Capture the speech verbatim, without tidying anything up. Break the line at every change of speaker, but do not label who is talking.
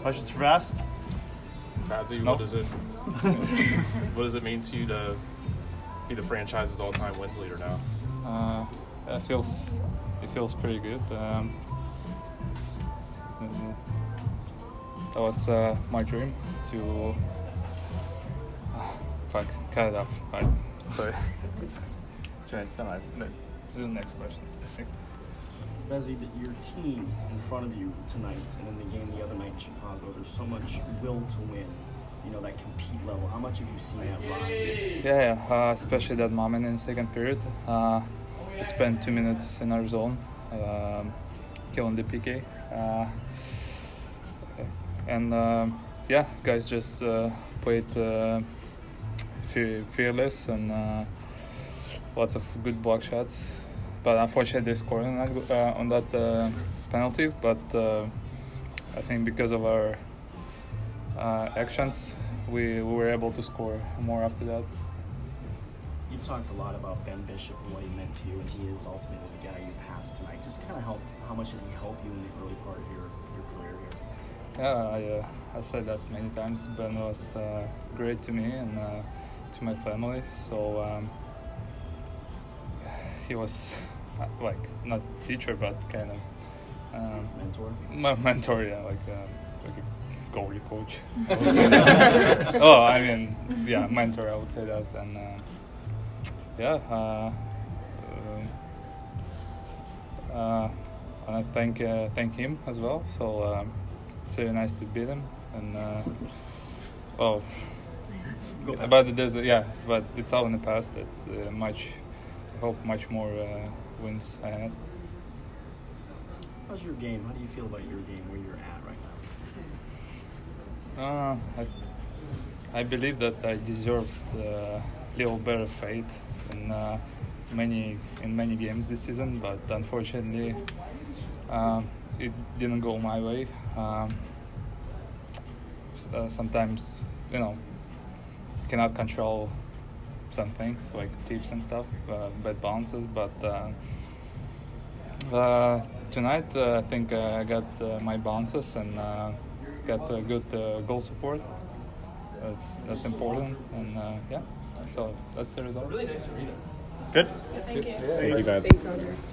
Questions for Vass?
Bazzi,
No.
what does it what does it mean to you to be the franchise's all-time wins leader now?
Uh, it feels it feels pretty good. Um, uh, that was uh, my dream to. Uh, fuck, cut it off. Right. Sorry. Sorry, it's not my. No, this is the next question. I think.
Bezzy, that your team in front of you tonight and in the game the other night in Chicago, there's so much will to win, you know, that compete level. How much have you seen that rise?
Yeah, yeah. Uh, especially that moment in the second period. Uh, we spent two minutes in our zone, um, killing the P K. Uh, and um, yeah, guys just uh, played uh, fe- fearless and uh, lots of good block shots. But unfortunately, they scored on that, uh, on that uh, penalty. But uh, I think because of our uh, actions, we, we were able to score more after that.
You talked a lot about Ben Bishop and what he meant to you, and he is ultimately the guy you passed tonight. Just kind of help. How much did he help you in the early part of your, your career here?
Yeah, I, uh, I said that many times. Ben was uh, great to me and uh, to my family. So um, he was uh, like not teacher, but kind of um,
Mentor?
my mentor. Yeah, like uh, like a goalie coach. I would say that. Oh, I mean, yeah, mentor. I would say that, and uh, yeah. Uh, um, uh, and I thank uh, thank him as well. So. Um, It's really nice to beat him, and uh, well, but there's a, yeah, but it's all in the past. It's uh, much, I hope much more uh, wins ahead.
How's your game? How do you feel about your game, where you're at right now?
Uh, I, I believe that I deserved a uh, little better fate in uh, many in many games this season, but unfortunately, uh, it didn't go my way. Um, uh, sometimes, you know, cannot control some things like tips and stuff, uh, bad bounces. But uh, uh, tonight, uh, I think uh, I got uh, my bounces and uh, got uh, good uh, goal support. That's that's important, and uh, yeah. So that's the result.
Good.
Thank you.
Thank you, guys.
Thanks, Andre.